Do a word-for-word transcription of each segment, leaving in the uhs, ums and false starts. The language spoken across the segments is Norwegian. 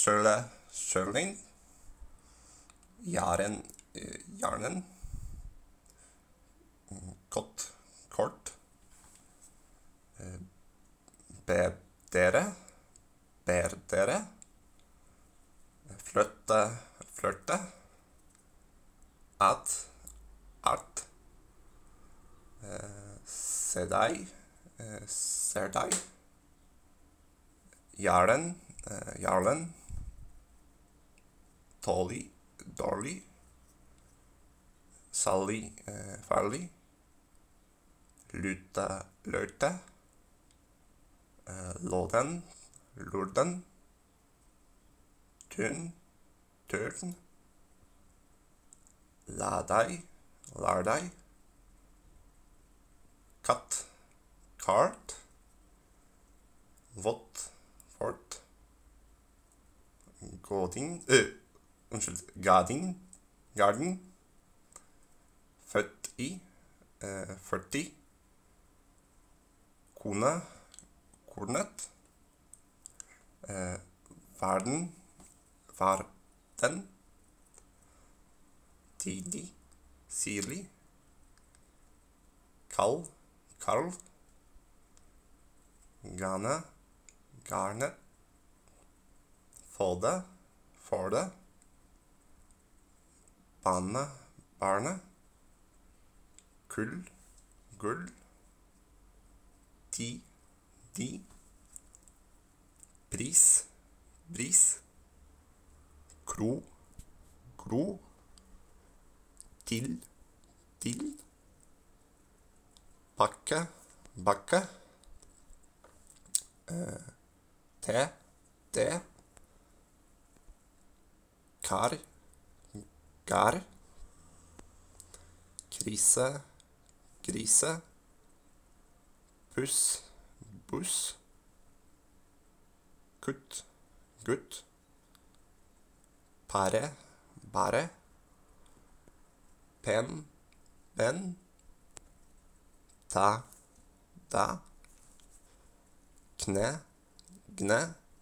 Søle, søling. Jaren, eh, jarnen. Kott, kort. Eh, Be dere, ber dere. Flytte, flørte. At, art. Eh, se deg, eh, ser deg. Jarlen, eh, jarlen. Tålig, dårlig. Salig, eh, farlig. Lute, lørte. Eh, låden, lorden. Tun, tørn. La deg, lar deg. Katt, kart. Vått, fort. Gåding, øh, unnskyld, gading, garden. Født i, eh, førti. Kone, kornet. Eh, verden, varden. Tidlig, sirlig. Kald, karl. Gane, garnet. Få det, får det. Bane, barnet. Kull, gull. Ti, de. Pris, bris. Kro, gro. Til, til. Bakke, bakke. Eh, te, det. Kar, gar. Krise, grise. Buss, buss. Kutt, gutt. Pære, bære. Pen, ben. Ta, da. Kne, gne.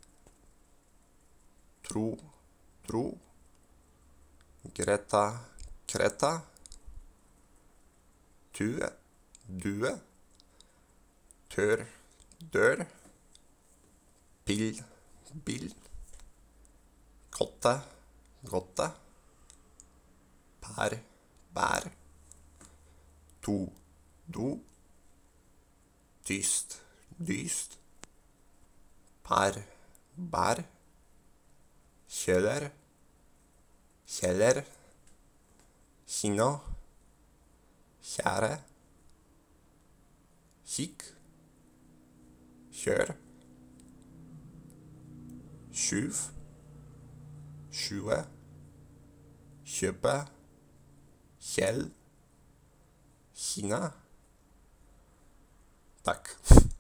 Tro, tro. Greta, kreta. Tue, due. Tør, dør. Pill, bil. Kotte, godte. Pær, bær. To, do. Tyst, dyst. Pær, bær. Kjøler, kjeller. Kino, kjære. Kikk, kjør. Tjuv, tjue. Kjøpe, Kjell. Kina. Takk.